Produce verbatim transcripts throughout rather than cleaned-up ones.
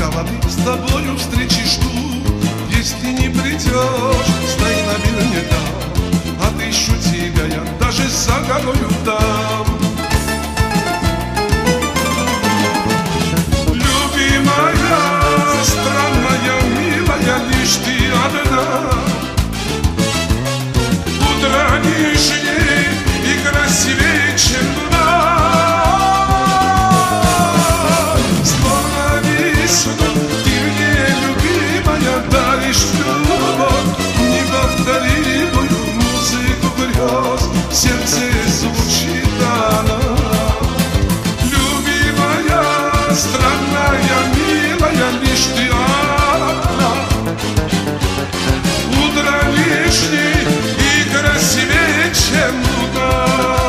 голове с тобою встречи жду. Если не придешь, стой наверняка, отыщу тебя я, даже за горою дам. Любимая, странная, милая, лишь ты одна. Утро нежней и красивее, чем луна. Словно весну ты мне, любимая, даришь любовь, неповторимую музыку грез, в сердце звучит она. Любимая, странная, милая, лишь ты одна. Утро лишней и красивее, чем луна.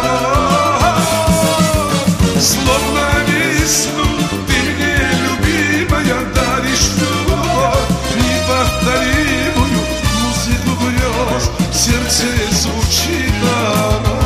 Словно весну ты мне, любимая, даришь любовь, неповторимую музыку грез, в сердце звучит она.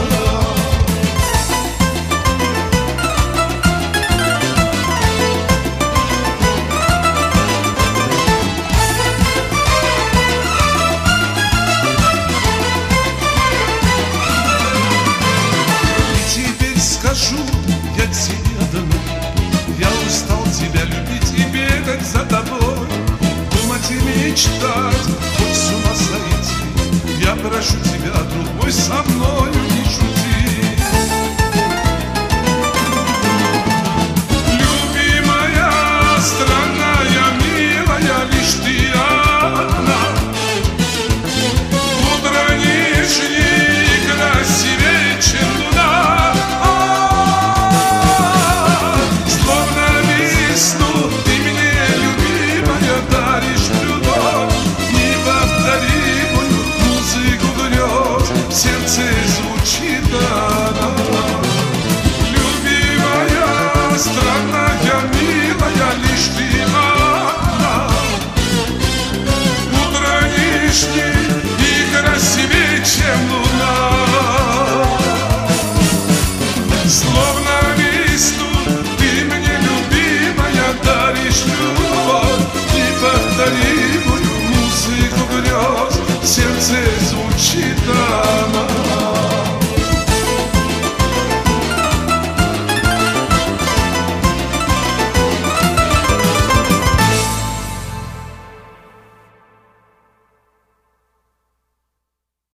Скажу я тебе одну, я устал тебя любить и бегать за тобой, думать и мечтать, хоть с ума сойти. Я прошу тебя, друг мой, со мною